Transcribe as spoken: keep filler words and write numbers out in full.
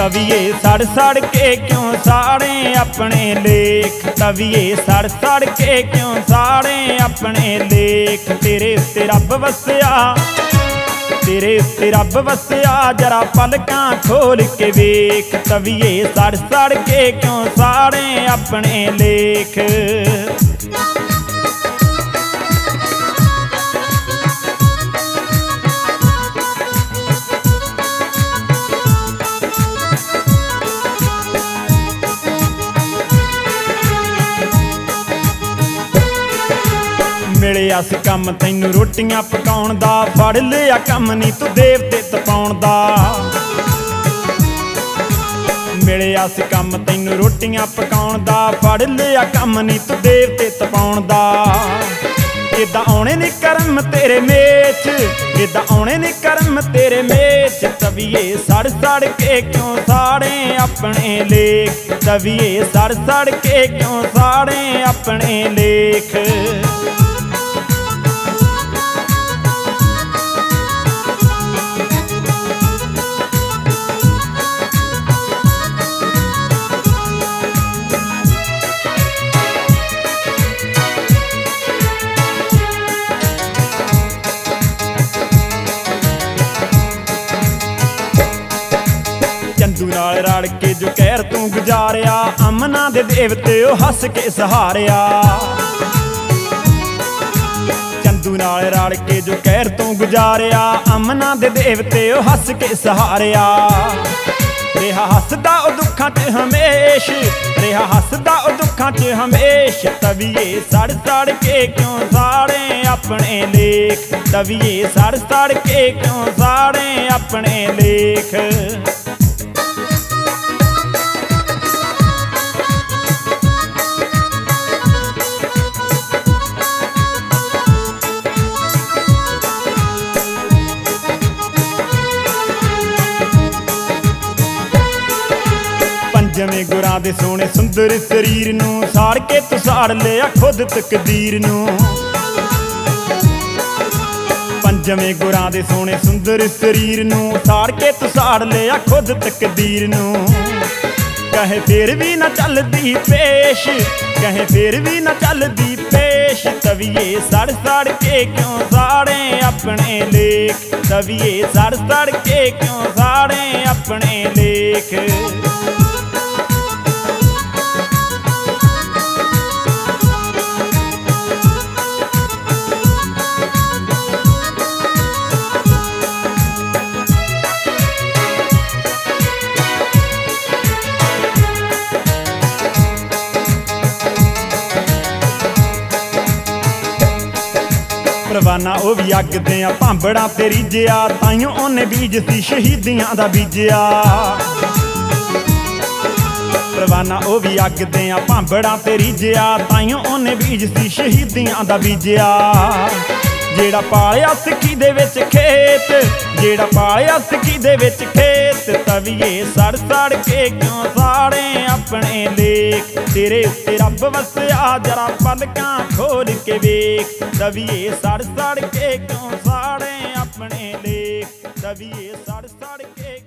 तविए सड़ सड़ के क्यों साड़े अपने लेख, तविए सड़ सड़ के क्यों साड़े अपने लेख। तेरे उत्ते रब वसया, तेरे उत्ते रब वसया, जरा पलकां खोल के वेख। तविए सड़ सड़ के क्यों साड़े अपने लेख। मिलिया सी कम तैनू रोटियां पकाउण दा, फड़ लिया कम नी तू देवते तपाउण दा। मिलिया सी कम तैनू रोटियां पकाउण दा, फड़ लिया कम नी तू देवते तपाउण दा। इदां आउणे नी करम तेरे मेच, इदां आउणे नी करम तेरे मेच। तविए सड़ सड़ के क्यों साड़े अपने लेख, तविए सड़ सड़ के क्यों साड़े अपने लेख। चंदू नाल रल के जो कहर तू गुजारिया, अमना दे देवते ओ हस के सहारिया। चंदू नाल रल के जो कहर तू गुजारिया, अमना दे देवते ओ हस के सहारिया। रेहा हसदा ओ दुखां च हमेश, रेहा हसदा ओ दुखां च हमेश। तविए सड़ सड़ के क्यों साड़े अपने लेख, तविए सड़ सड़ के क्यों साड़े अपने लेख। पंजवें गुरां दे सोहणे सुंदर शरीर नूं, साड़ के तू साड़ लिया खुद तकदीर नूं। पंजवें गुरां दे सोहणे सुंदर शरीर नूं, साड़ के तू साड़ लिया खुद तकदीर नूं। कहे फिर भी न चलदी पेश, कहे फिर भी न चलदी पेश। तविए सड़ सड़ के क्यों साड़े अपने लेख, तविए सड़ सड़ के क्यों साड़े अपने लेख। परवाना ओ भी अग दियां भांबड़ां ते रीझिया, ताइयों ओने बीज सी शहीदियां दा बीजिया। परवाना ओ भी अग दियां भांबड़ां ते रीझिया, ताइयों ओने बीज सी शहीदियां दा बीजिया। जेड़ा पालिया सिक्खी दे विच खेत, जेड़ा पालिया सिक्खी दे विच खेत। तविए सड़ सड़ के क्यों साड़े अपने लेख, तेरे उत्ते रब वसया, जरा पलकां खोल के वेख। तविए सड़ सड़ के क्यों साड़े अपने लेख, तविए सड़ सड़ के